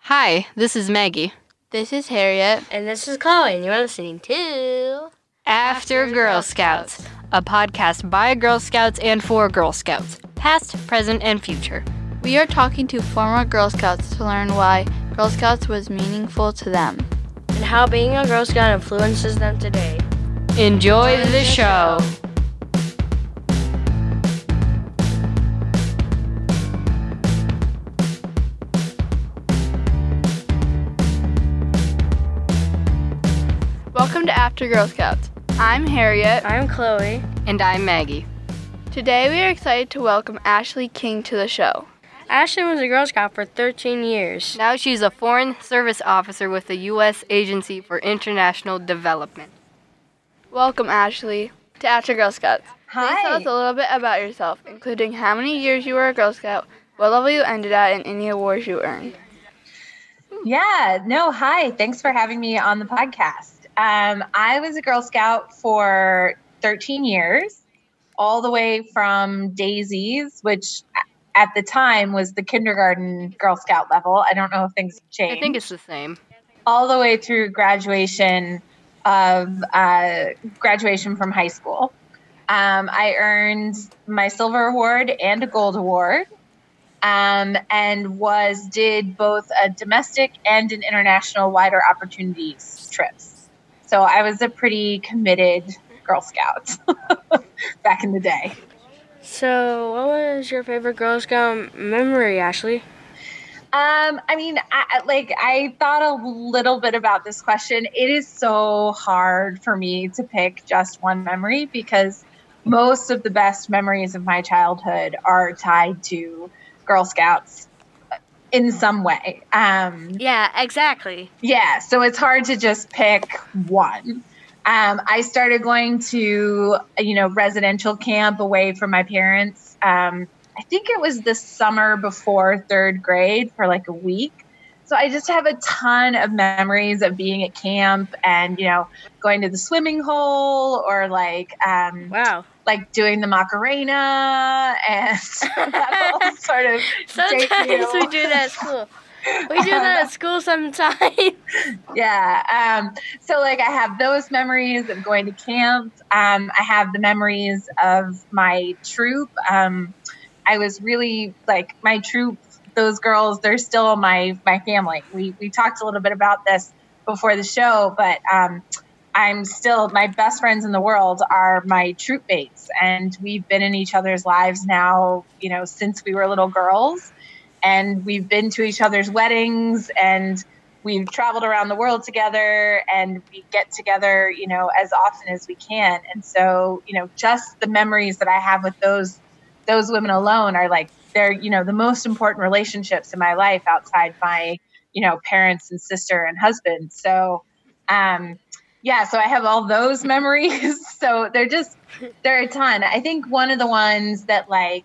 Hi, this is Maggie. This is Harriet. And this is Chloe, and you're listening to After Girl Scouts, a podcast by Girl Scouts and for Girl Scouts, past, present, and future. We are talking to former Girl Scouts to learn why Girl Scouts was meaningful to them. and how being a Girl Scout influences them today. Enjoy the show. Welcome to After Girl Scouts. I'm Harriet. I'm Chloe. And I'm Maggie. Today we are excited to welcome Ashley King to the show. Ashley was a Girl Scout for 13 years. Now she's a Foreign Service Officer with the U.S. Agency for International Development. Welcome, Ashley, to After Girl Scouts. Hi. Please tell us a little bit about yourself, including how many years you were a Girl Scout, what level you ended at, and any awards you earned. Hi. Thanks for having me on the podcast. I was a Girl Scout for 13 years, all the way from Daisies, which at the time was the kindergarten Girl Scout level. I don't know if things have changed. I think it's the same. All the way through graduation from high school. I earned my silver award and a gold award. And did both a domestic and an international wider opportunities trips. So I was a pretty committed Girl Scout back in the day. So, what was your favorite Girl Scout memory, Ashley? I thought a little bit about this question. It is so hard for me to pick just one memory because most of the best memories of my childhood are tied to Girl Scouts in some way. Yeah, exactly. Yeah, so it's hard to just pick one. I started going to, residential camp away from my parents. I think it was the summer before third grade for like a week. So I just have a ton of memories of being at camp and, going to the swimming hole or Wow. like doing the Macarena and that whole sort of Sometimes we do that at school. We do that at school sometimes. Yeah. So I have those memories of going to camp. I have the memories of my troop. I was really my troop, those girls, they're still my family. We talked a little bit about this before the show, but I'm still, my best friends in the world are my troop mates. And we've been in each other's lives now, since we were little girls. And we've been to each other's weddings and we've traveled around the world together and we get together, as often as we can. And so, just the memories that I have with those women alone are they're, the most important relationships in my life outside my, parents and sister and husband. So, so I have all those memories. So they're a ton. I think one of the ones that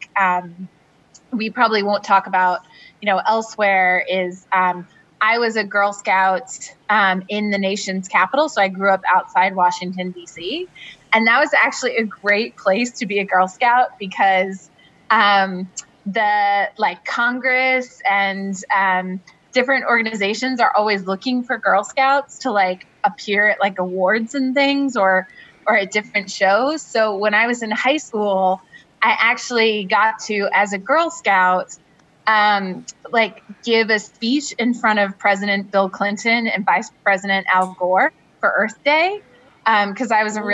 we probably won't talk about, elsewhere is I was a Girl Scout in the nation's capital. So I grew up outside Washington, D.C. And that was actually a great place to be a Girl Scout because the Congress and different organizations are always looking for Girl Scouts to appear at awards and things or at different shows. So when I was in high school, I actually got to, as a Girl Scout, give a speech in front of President Bill Clinton and Vice President Al Gore for Earth Day. Because I was I'm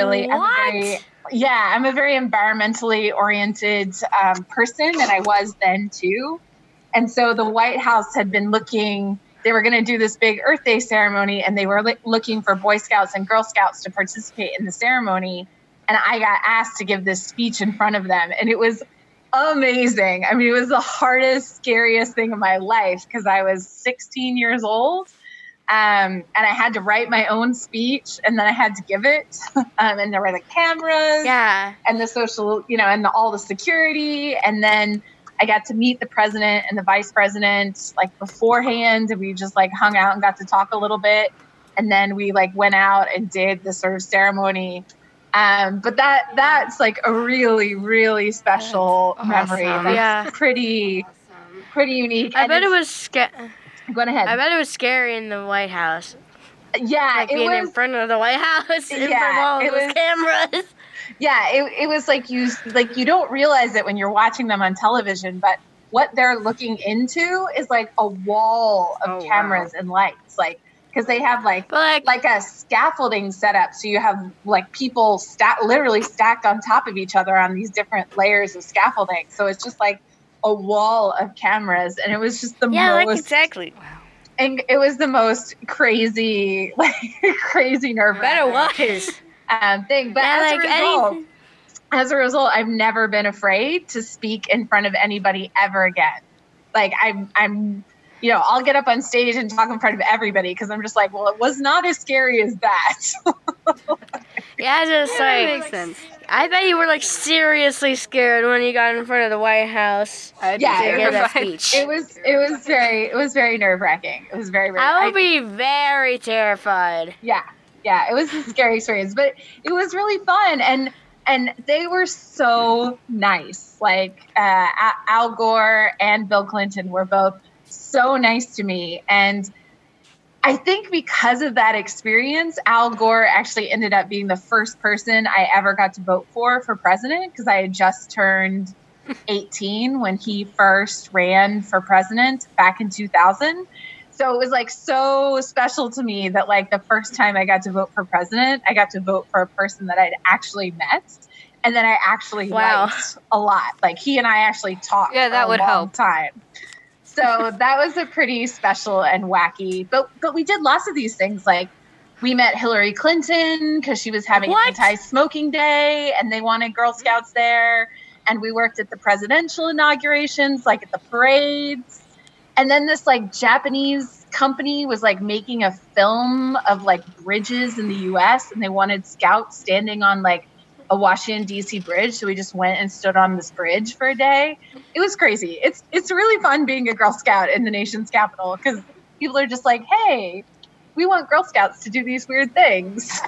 a very environmentally oriented person, and I was then too. And so the White House had been looking, they were going to do this big Earth Day ceremony, and they were looking for Boy Scouts and Girl Scouts to participate in the ceremony. And I got asked to give this speech in front of them. And it was amazing. I mean, it was the hardest, scariest thing of my life because I was 16 years old. And I had to write my own speech and then I had to give it. And there were the cameras and the social, and all the security. And then I got to meet the president and the vice president beforehand. And we just hung out and got to talk a little bit. And then we went out and did the sort of ceremony. But that's a really, really special memory. Awesome. That's pretty unique. I bet it was scary. Go ahead. I bet it was scary in the White House. Yeah, Like being in front of the White House, in front of all those cameras. Yeah, it was like you don't realize it when you're watching them on television, but what they're looking into is like a wall of cameras and lights, like because they have like a scaffolding set up, so you have like people literally stacked on top of each other on these different layers of scaffolding. So it's just like a wall of cameras, and it was just the most exactly. Wow. And it was the most crazy, crazy nerve-wracking thing. But as a result, I've never been afraid to speak in front of anybody ever again. Like I'm, I'll get up on stage and talk in front of everybody because I'm just like, well, it was not as scary as that. That makes sense. I bet you were like seriously scared when you got in front of the White House. To give that speech. It was very nerve-wracking. It was very, very. I would be very terrified. Yeah, it was a scary experience, but it was really fun, and they were so nice. Like Al Gore and Bill Clinton were both so nice to me, and I think because of that experience, Al Gore actually ended up being the first person I ever got to vote for president, because I had just turned 18 when he first ran for president back in 2000. So it was like so special to me that like the first time I got to vote for president, I got to vote for a person that I'd actually met and that I actually liked a lot. Like he and I actually talked for a long time. So that was a pretty special and wacky, but we did lots of these things. Like we met Hillary Clinton because she was having anti-smoking day and they wanted Girl Scouts there. And we worked at the presidential inaugurations, like at the parades. And then this like Japanese company was like making a film of like bridges in the US and they wanted Scouts standing on like a Washington DC bridge. So we just went and stood on this bridge for a day. It was crazy. It's really fun being a Girl Scout in the nation's capital because people are just like, hey, we want Girl Scouts to do these weird things.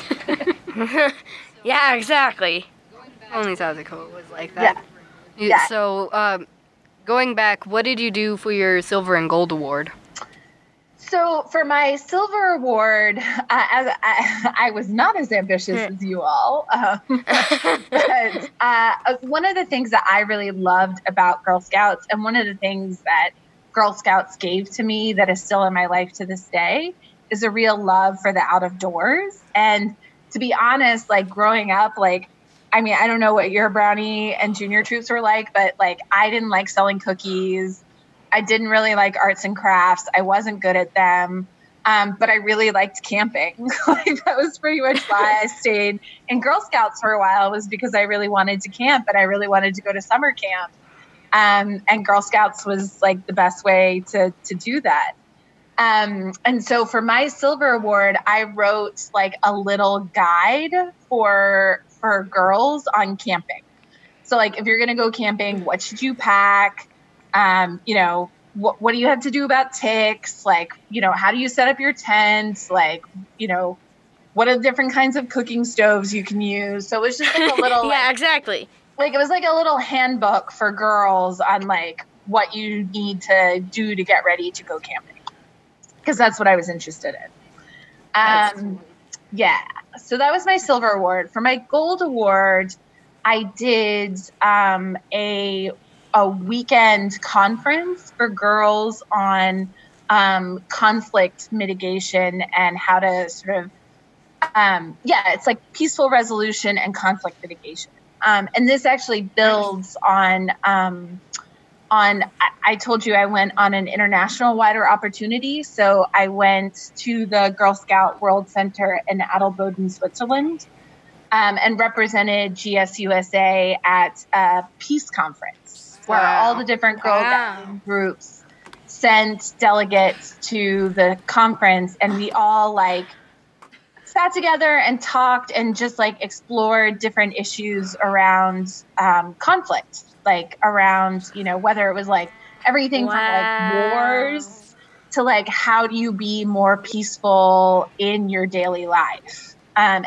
Yeah, exactly. Only South Dakota was like that. Yeah. So, going back, what did you do for your silver and gold award? So for my silver award, I was not as ambitious as you all. But one of the things that I really loved about Girl Scouts, and one of the things that Girl Scouts gave to me that is still in my life to this day, is a real love for the out of doors. And to be honest, like growing up, like, I mean, I don't know what your brownie and junior troops were like, but like I didn't like selling cookies. I didn't really like arts and crafts. I wasn't good at them. But I really liked camping. Like that was pretty much why I stayed in Girl Scouts for a while, was because I really wanted to camp and I really wanted to go to summer camp. And Girl Scouts was like the best way to do that. And so for my silver award, I wrote like a little guide for girls on camping. So like, if you're going to go camping, what should you pack? What do you have to do about ticks? Like, how do you set up your tent? Like, what are the different kinds of cooking stoves you can use? So it was just like a little, yeah, exactly. Like it was like a little handbook for girls on like what you need to do to get ready to go camping. Because that's what I was interested in. Yeah. So that was my silver award. For my gold award, I did a weekend conference for girls on conflict mitigation and how to sort of, it's like peaceful resolution and conflict mitigation. And this actually builds on I told you I went on an international wider opportunity. So I went to the Girl Scout World Center in Adelboden, Switzerland, and represented GSUSA at a peace conference where all the different girl guiding groups sent delegates to the conference, and we all like sat together and talked and just like explored different issues around conflict, like around, whether it was like everything from like wars to like how do you be more peaceful in your daily life.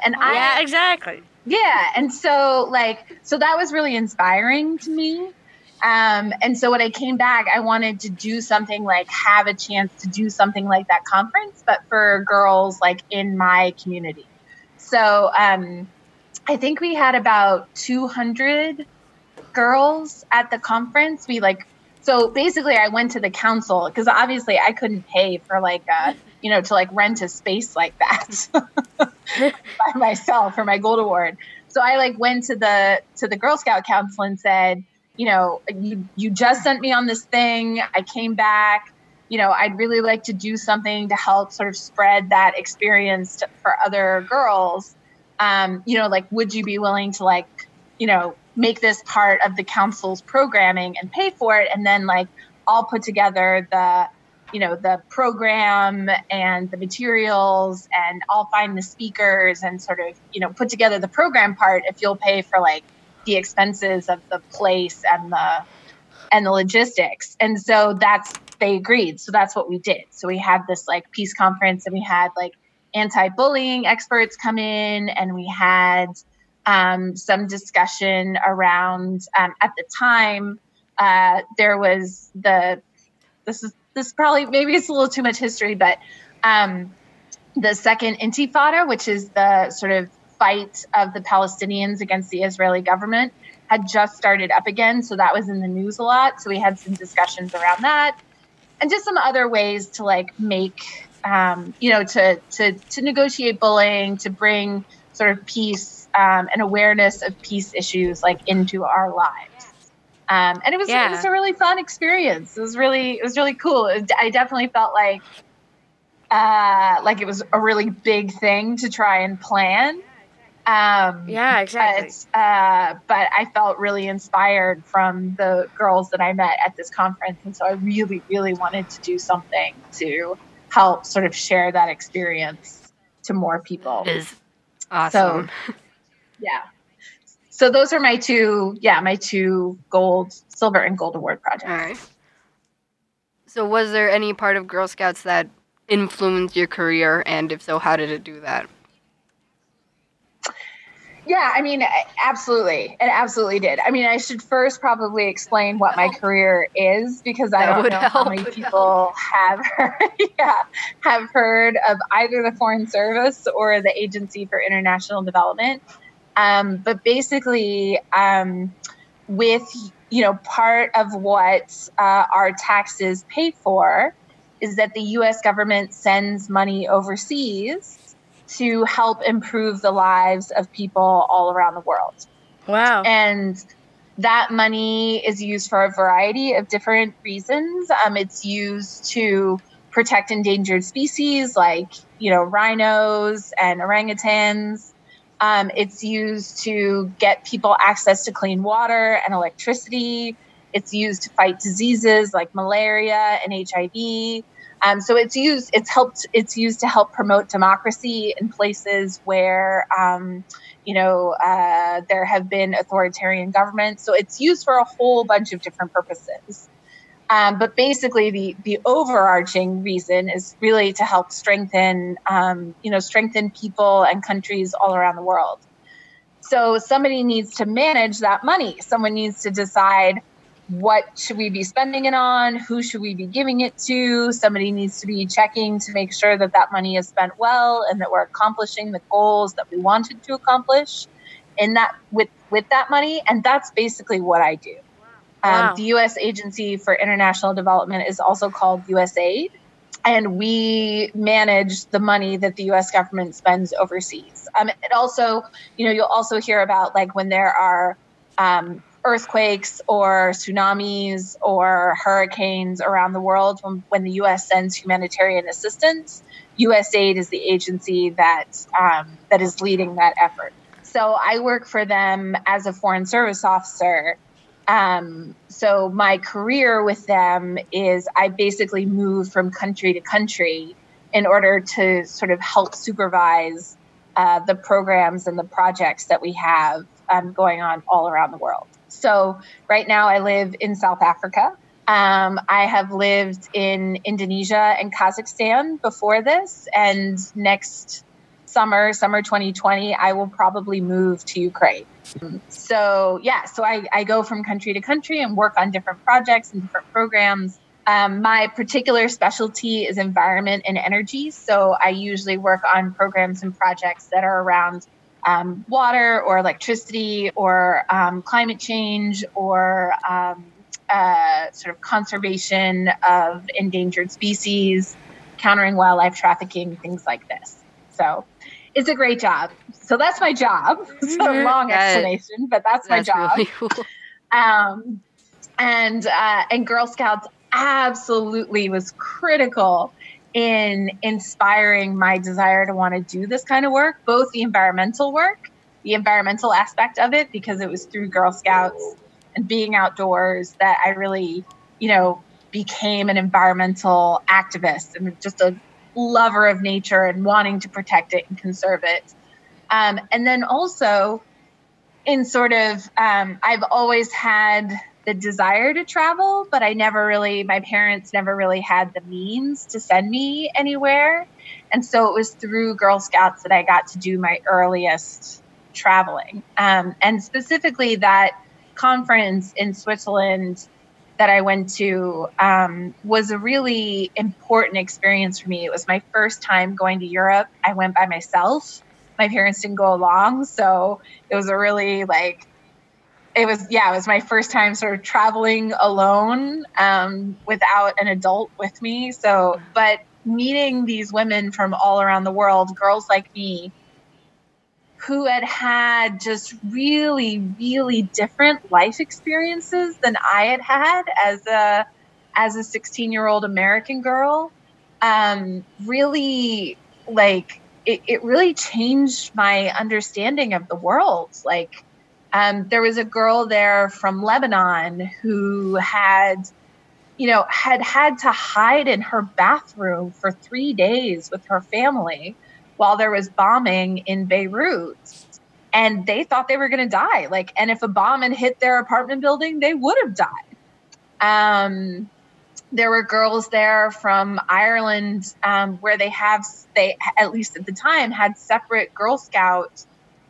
Exactly. Yeah. And so that was really inspiring to me. And so when I came back, I wanted to do something like have a chance to do something like that conference, but for girls like in my community. So I think we had about 200 girls at the conference. So basically I went to the council because obviously I couldn't pay for to like rent a space like that by myself for my Gold Award. So I like went to the Girl Scout Council and said, you just sent me on this thing. I came back, I'd really like to do something to help sort of spread that experience for other girls. Would you be willing to make this part of the council's programming and pay for it? And then I'll put together the program and the materials, and I'll find the speakers and sort of, put together the program part if you'll pay for the expenses of the place and the logistics. And so they agreed. So that's what we did. So we had this peace conference, and we had anti-bullying experts come in, and we had some discussion around, at the time, there was this is probably, maybe it's a little too much history, but the Second Intifada, which is the sort of fight of the Palestinians against the Israeli government, had just started up again. So that was in the news a lot. So we had some discussions around that, and just some other ways to make, to negotiate bullying, to bring sort of peace and awareness of peace issues into our lives. And it was a really fun experience. It was really cool. I definitely felt like it was a really big thing to try and plan. Exactly. But I felt really inspired from the girls that I met at this conference. And so I really, really wanted to do something to help sort of share that experience to more people. It is awesome. So, yeah. So those are my two silver and gold award projects. All right. So was there any part of Girl Scouts that influenced your career? And if so, how did it do that? Yeah, I mean, absolutely. It absolutely did. I mean, I should first probably explain what my career is, because I don't know how many people have heard of either the Foreign Service or the Agency for International Development. But basically, with, part of what our taxes pay for is that the U.S. government sends money overseas to help improve the lives of people all around the world. Wow. And that money is used for a variety of different reasons. It's used to protect endangered species like, rhinos and orangutans. It's used to get people access to clean water and electricity. It's used to fight diseases like malaria and HIV. So it's used to help promote democracy in places where, there have been authoritarian governments. So it's used for a whole bunch of different purposes. But basically the overarching reason is really to help strengthen people and countries all around the world. So somebody needs to manage that money. Someone needs to decide, what should we be spending it on? Who should we be giving it to? Somebody needs to be checking to make sure that that money is spent well and that we're accomplishing the goals that we wanted to accomplish in that with that money. And that's basically what I do. Wow. The U.S. Agency for International Development is also called USAID, and we manage the money that the U.S. government spends overseas. It also, you'll also hear about when there are earthquakes or tsunamis or hurricanes around the world, when the U.S. sends humanitarian assistance, USAID is the agency that is leading that effort. So I work for them as a Foreign Service officer. So my career with them is I basically move from country to country in order to sort of help supervise the programs and the projects that we have going on all around the world. So right now I live in South Africa. I have lived in Indonesia and Kazakhstan before this, and next summer 2020, I will probably move to Ukraine. So I go from country to country and work on different projects and different programs. My particular specialty is environment and energy. So I usually work on programs and projects that are around water or electricity or climate change or sort of conservation of endangered species, countering wildlife trafficking, things like this. So it's a great job. So that's my job. It's a long explanation, but that's my job. Really cool. And Girl Scouts absolutely was critical in inspiring my desire to want to do this kind of work, both the environmental work, the environmental aspect of it, because it was through Girl Scouts and being outdoors that I really, became an environmental activist and just a lover of nature and wanting to protect it and conserve it. And then also in sort of, I've always had the desire to travel, but my parents never really had the means to send me anywhere. And so it was through Girl Scouts that I got to do my earliest traveling. And specifically that conference in Switzerland that I went to was a really important experience for me. It was my first time going to Europe. I went by myself. My parents didn't go along. So it was a really it was my first time sort of traveling alone without an adult with me. So, but meeting these women from all around the world, girls like me, who had just really, really different life experiences than I had as a 16-year-old American girl, really it really changed my understanding of the world. There was a girl there from Lebanon who had to hide in her bathroom for 3 days with her family while there was bombing in Beirut. And they thought they were going to die. And if a bomb had hit their apartment building, they would have died. There were girls there from Ireland where they at least at the time, had separate Girl Scout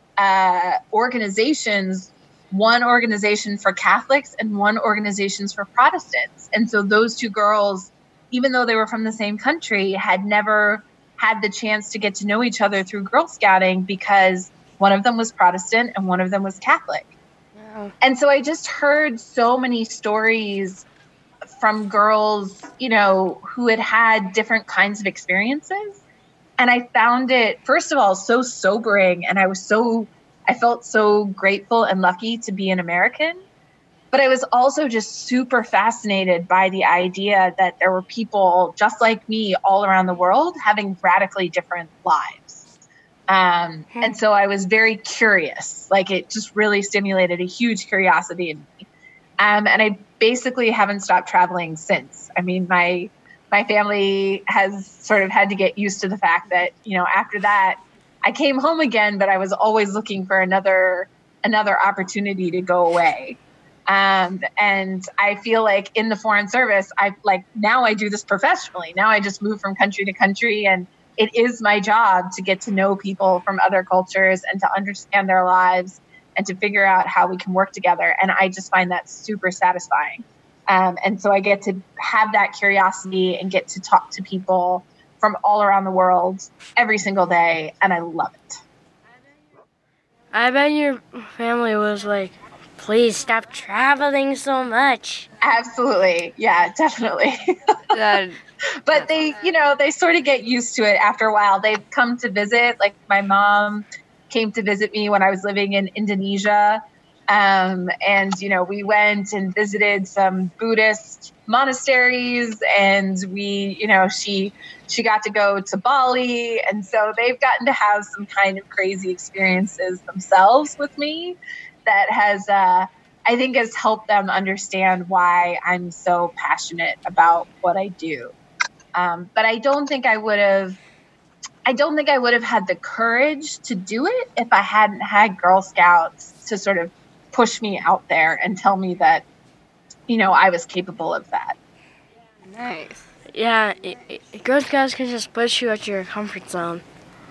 organizations, one organization for Catholics and one organization for Protestants. And so those two girls, even though they were from the same country, had never had the chance to get to know each other through Girl Scouting because one of them was Protestant and one of them was Catholic. Wow. And so I just heard so many stories from girls, who had different kinds of experiences. And I found it, first of all, so sobering. And I felt so grateful and lucky to be an American. But I was also just super fascinated by the idea that there were people just like me all around the world having radically different lives. And so I was very curious. It just really stimulated a huge curiosity in me. And I basically haven't stopped traveling since. I mean, my family has sort of had to get used to the fact that, after that, I came home again, but I was always looking for another opportunity to go away. And I feel like in the Foreign Service, now I do this professionally. Now I just move from country to country, and it is my job to get to know people from other cultures and to understand their lives and to figure out how we can work together. And I just find that super satisfying. And so I get to have that curiosity and get to talk to people from all around the world every single day, and I love it. I bet your family was like, please stop traveling so much. Absolutely. Yeah, definitely. But they sort of get used to it after a while. They've come to visit. My mom came to visit me when I was living in Indonesia. And, we went and visited some Buddhist monasteries, and she got to go to Bali. And so they've gotten to have some kind of crazy experiences themselves with me that has, I think has helped them understand why I'm so passionate about what I do. But I don't think I would have had the courage to do it if I hadn't had Girl Scouts to sort of push me out there and tell me that, I was capable of that. Nice. Yeah, Girl Scouts can just push you out your comfort zone.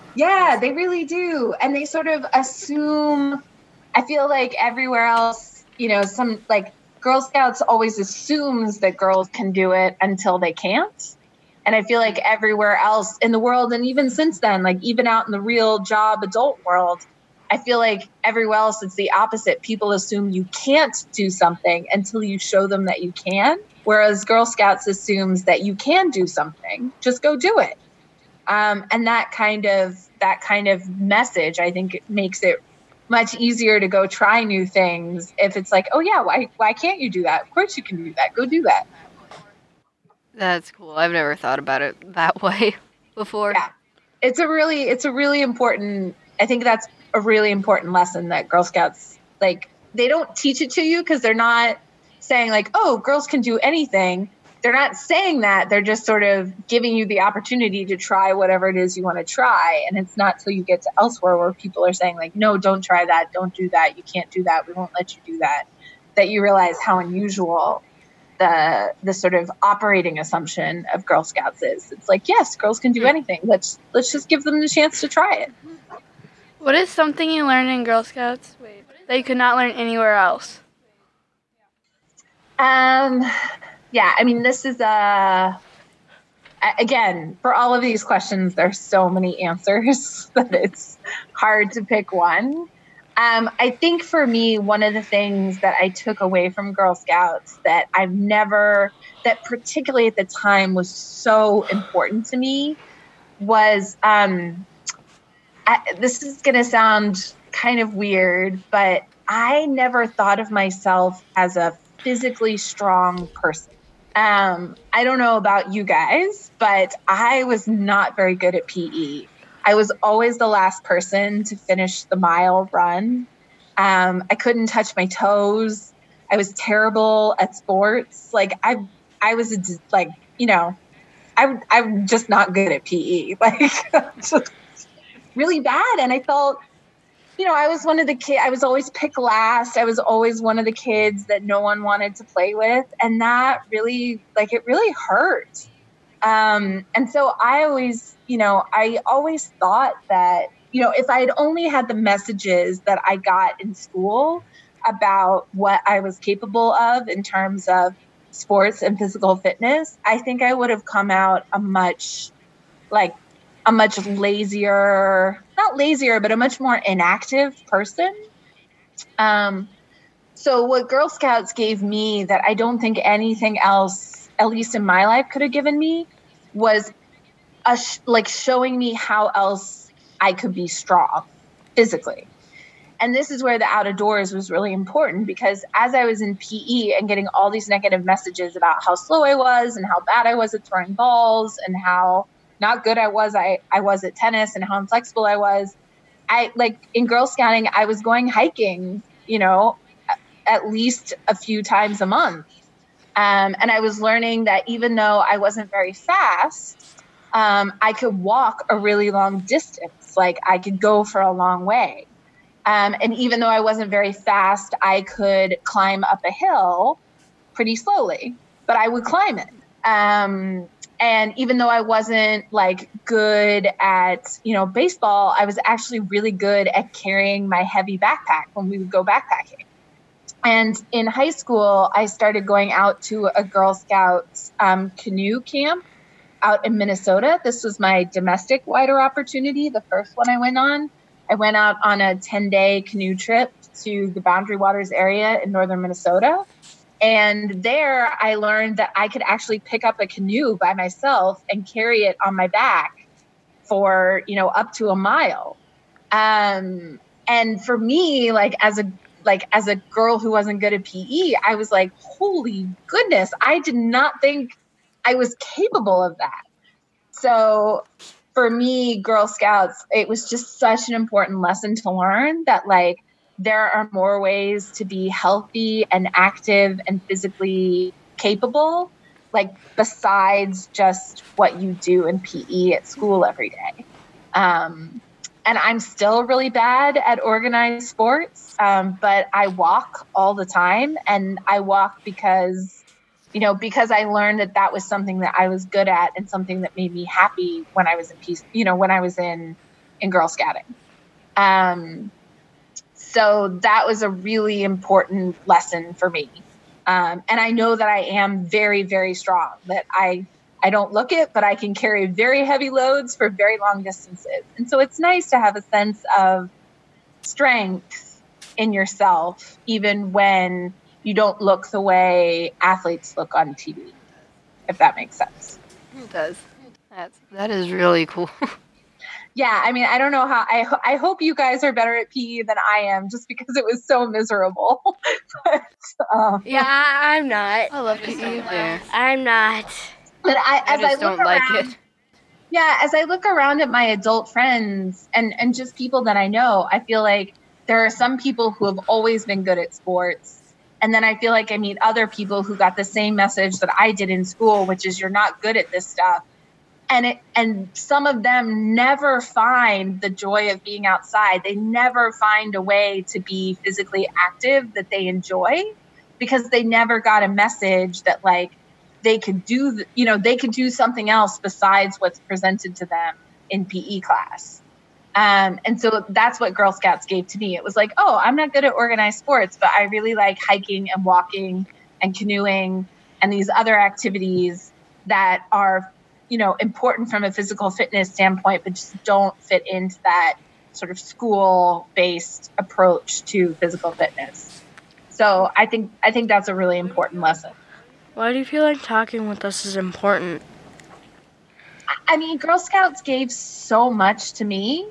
Yeah, they really do. And they sort of assume, I feel like everywhere else, some like Girl Scouts always assumes that girls can do it until they can't. And I feel like everywhere else in the world, and even since then, like even out in the real job adult world, I feel like everywhere else it's the opposite. People assume you can't do something until you show them that you can. Whereas Girl Scouts assumes that you can do something. Just go do it. And that kind of message, I think, it makes it much easier to go try new things. If it's like, oh yeah, why can't you do that? Of course you can do that. Go do that. That's cool. I've never thought about it that way before. Yeah, it's a really important. I think that's a really important lesson that Girl Scouts, like, they don't teach it to you because they're not saying like, oh, girls can do anything. They're not saying that. They're just sort of giving you the opportunity to try whatever it is you want to try. And it's not till you get to elsewhere where people are saying like, no, don't try that. Don't do that. You can't do that. We won't let you do that. That you realize how unusual the sort of operating assumption of Girl Scouts is. It's like, yes, girls can do anything. Let's just give them the chance to try it. What is something you learned in Girl Scouts that you could not learn anywhere else? Yeah, I mean, this is again, for all of these questions, there's so many answers that it's hard to pick one. I think for me, one of the things that I took away from Girl Scouts that that particularly at the time was so important to me was, this is going to sound kind of weird, but I never thought of myself as a physically strong person. I don't know about you guys, but I was not very good at PE. I was always the last person to finish the mile run. I couldn't touch my toes. I was terrible at sports. Like I'm just not good at PE. Like just really bad. And I felt, I was one of the kids, I was always picked last. I was always one of the kids that no one wanted to play with. And that really, it really hurt. And so I always thought that, if I had only had the messages that I got in school about what I was capable of in terms of sports and physical fitness, I think I would have come out a much lazier, not lazier, but a much more inactive person. So what Girl Scouts gave me that I don't think anything else, at least in my life, could have given me was showing me how else I could be strong physically. And this is where the out of doors was really important, because as I was in PE and getting all these negative messages about how slow I was and how bad I was at throwing balls and how not good I was at tennis and how inflexible I was. In Girl Scouting, I was going hiking, at least a few times a month. And I was learning that even though I wasn't very fast, I could walk a really long distance. Like I could go for a long way. And even though I wasn't very fast, I could climb up a hill pretty slowly, but I would climb it. And even though I wasn't good at, baseball, I was actually really good at carrying my heavy backpack when we would go backpacking. And in high school, I started going out to a Girl Scouts canoe camp out in Minnesota. This was my domestic wider opportunity, the first one I went on. I went out on a 10-day canoe trip to the Boundary Waters area in northern Minnesota. And there I learned that I could actually pick up a canoe by myself and carry it on my back for, up to a mile. And for me, as a girl who wasn't good at PE, I was like, holy goodness, I did not think I was capable of that. So for me, Girl Scouts, it was just such an important lesson to learn that there are more ways to be healthy and active and physically capable, besides just what you do in PE at school every day. And I'm still really bad at organized sports, but I walk all the time, and I walk because I learned that was something that I was good at and something that made me happy when I was in peace, when I was in in Girl Scouting. So that was a really important lesson for me. And I know that I am very, very strong, that I don't look it, but I can carry very heavy loads for very long distances. And so it's nice to have a sense of strength in yourself, even when you don't look the way athletes look on TV, if that makes sense. It does. That is really cool. Yeah, I mean, I don't know how. I hope you guys are better at PE than I am, just because it was so miserable. But, Yeah, I'm not. I love PE. Yeah. I'm not. But I just don't like it. Yeah, as I look around at my adult friends and just people that I know, I feel like there are some people who have always been good at sports. And then I feel like I meet other people who got the same message that I did in school, which is you're not good at this stuff. And some of them never find the joy of being outside. They never find a way to be physically active that they enjoy, because they never got a message that like they could do, they could do something else besides what's presented to them in PE class. And so that's what Girl Scouts gave to me. It was like, oh, I'm not good at organized sports, but I really like hiking and walking and canoeing and these other activities that are important from a physical fitness standpoint, but just don't fit into that sort of school-based approach to physical fitness. So I think that's a really important lesson. Why do you feel like talking with us is important? I mean, Girl Scouts gave so much to me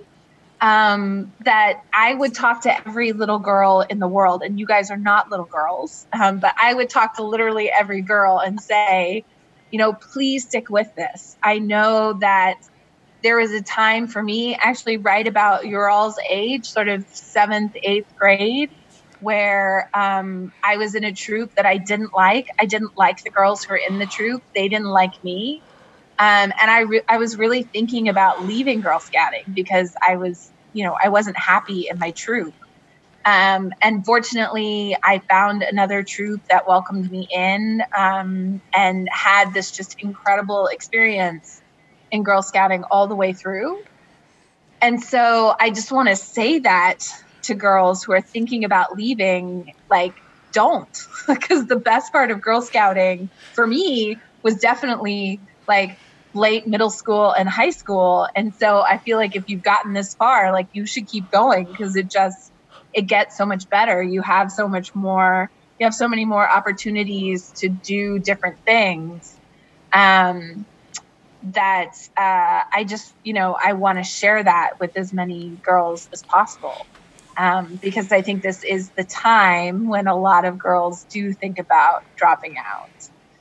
that I would talk to every little girl in the world, and you guys are not little girls, but I would talk to literally every girl and say, please stick with this. I know that there was a time for me, actually right about your all's age, sort of 7th, 8th grade, where I was in a troop that I didn't like. I didn't like the girls who were in the troop. They didn't like me. And I was really thinking about leaving Girl Scouting because I was, I wasn't happy in my troop. And fortunately, I found another troop that welcomed me in and had this just incredible experience in Girl Scouting all the way through. And so I just want to say that to girls who are thinking about leaving, like, don't. Because the best part of Girl Scouting for me was definitely like late middle school and high school. And so I feel like if you've gotten this far, like you should keep going, because it gets so much better. You have so many more opportunities to do different things. That I just, I want to share that with as many girls as possible. Because I think this is the time when a lot of girls do think about dropping out.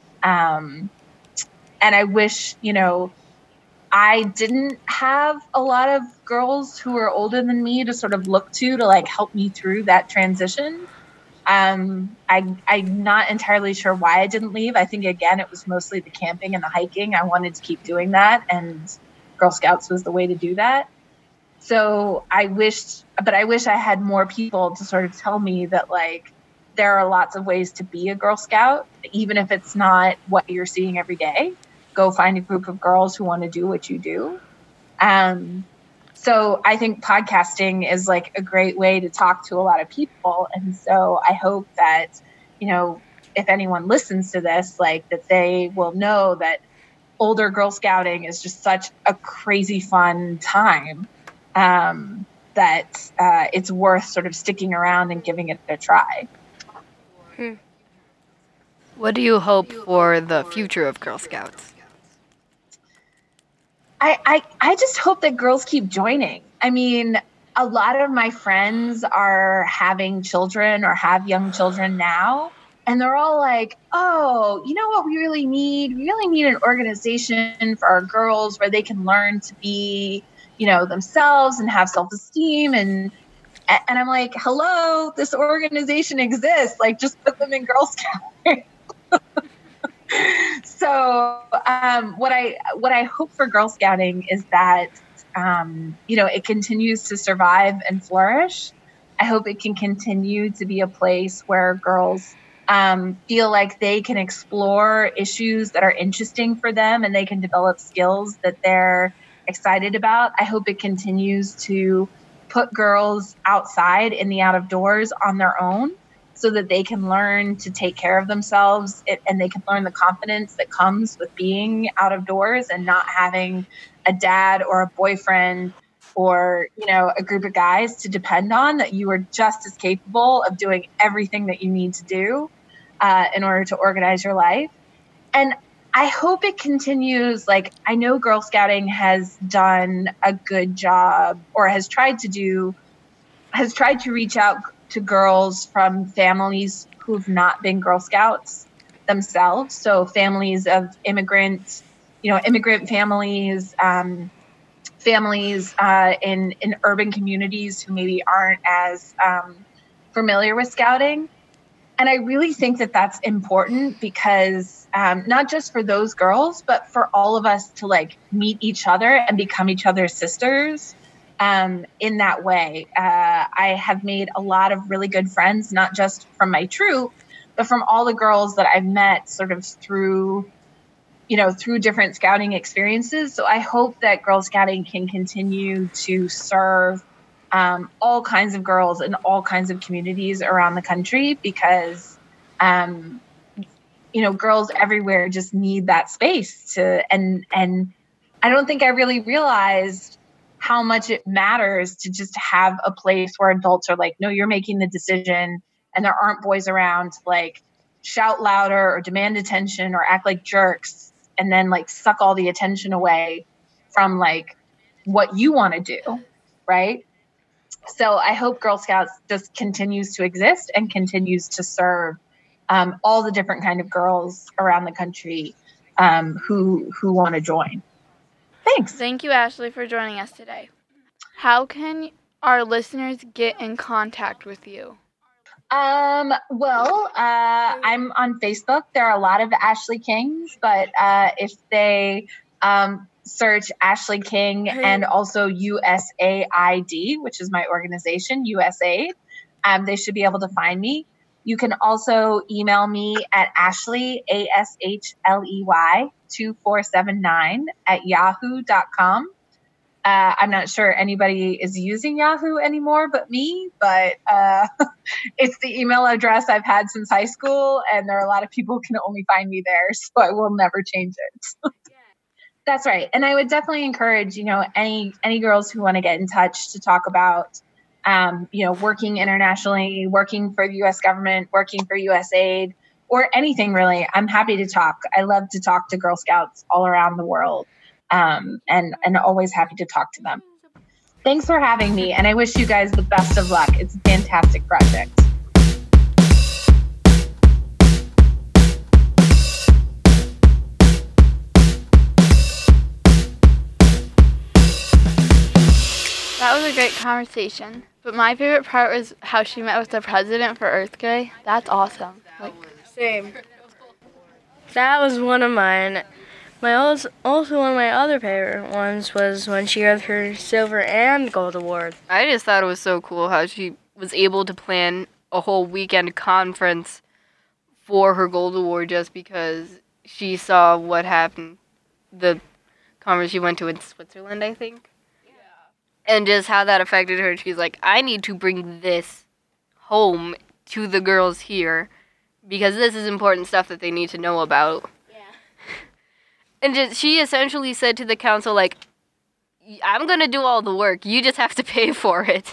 And I wish, I didn't have a lot of girls who were older than me to sort of look to like help me through that transition. I'm not entirely sure why I didn't leave. I think, again, it was mostly the camping and the hiking. I wanted to keep doing that, and Girl Scouts was the way to do that. So I wish I had more people to sort of tell me that, like, there are lots of ways to be a Girl Scout, even if it's not what you're seeing every day. Go find a group of girls who want to do what you do. So I think podcasting is like a great way to talk to a lot of people. And so I hope that, if anyone listens to this, like that they will know that older Girl Scouting is just such a crazy fun time, that it's worth sort of sticking around and giving it a try. What do you hope for the future of Girl Scouts? I just hope that girls keep joining. I mean, a lot of my friends are having children or have young children now, and they're all like, oh, you know what we really need? We really need an organization for our girls where they can learn to be, themselves and have self-esteem. And I'm like, hello, this organization exists. Like, just put them in Girl Scouts. So what I hope for Girl Scouting is that, it continues to survive and flourish. I hope it can continue to be a place where girls feel like they can explore issues that are interesting for them, and they can develop skills that they're excited about. I hope it continues to put girls outside in the out of doors on their own so that they can learn to take care of themselves and they can learn the confidence that comes with being out of doors and not having a dad or a boyfriend or, a group of guys to depend on, that you are just as capable of doing everything that you need to do in order to organize your life. And I hope it continues. Like, I know Girl Scouting has done a good job, or has tried to reach out to girls from families who've not been Girl Scouts themselves. So families of immigrant families, families in urban communities who maybe aren't as familiar with Scouting. And I really think that that's important because not just for those girls, but for all of us to meet each other and become each other's sisters in that way. I have made a lot of really good friends, not just from my troop, but from all the girls that I've met sort of through different Scouting experiences. So I hope that Girl Scouting can continue to serve all kinds of girls in all kinds of communities around the country because, girls everywhere just need that space and I don't think I really realized how much it matters to just have a place where adults are like, no, you're making the decision, and there aren't boys around to shout louder or demand attention or act like jerks and then suck all the attention away from what you want to do. Right. So I hope Girl Scouts just continues to exist and continues to serve all the different kind of girls around the country who want to join. Thanks. Thank you, Ashley, for joining us today. How can our listeners get in contact with you? I'm on Facebook. There are a lot of Ashley Kings, but if they search Ashley King and also USAID, which is my organization, USAID, they should be able to find me. You can also email me at Ashley, ASHLEY 2479 at yahoo.com. I'm not sure anybody is using Yahoo anymore but me, but it's the email address I've had since high school, and there are a lot of people who can only find me there, so I will never change it. That's right. And I would definitely encourage, any girls who want to get in touch to talk about, working internationally, working for the U.S. government, working for USAID, or anything really. I'm happy to talk. I love to talk to Girl Scouts all around the world, and always happy to talk to them. Thanks for having me, and I wish you guys the best of luck. It's a fantastic project. That was a great conversation, but my favorite part was how she met with the president for Earth Day. That's awesome. Same. That was one of mine. Also one of my other favorite ones was when she got her silver and gold award. I just thought it was so cool how she was able to plan a whole weekend conference for her gold award just because she saw what happened, the conference she went to in Switzerland, I think. And just how that affected her. She's like, I need to bring this home to the girls here because this is important stuff that they need to know about. Yeah. And she essentially said to the council, I'm going to do all the work. You just have to pay for it.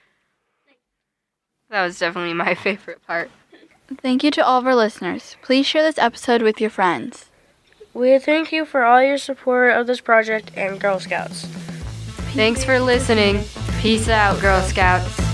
That was definitely my favorite part. Thank you to all of our listeners. Please share this episode with your friends. We thank you for all your support of this project and Girl Scouts. Thanks for listening. Peace out, Girl Scouts.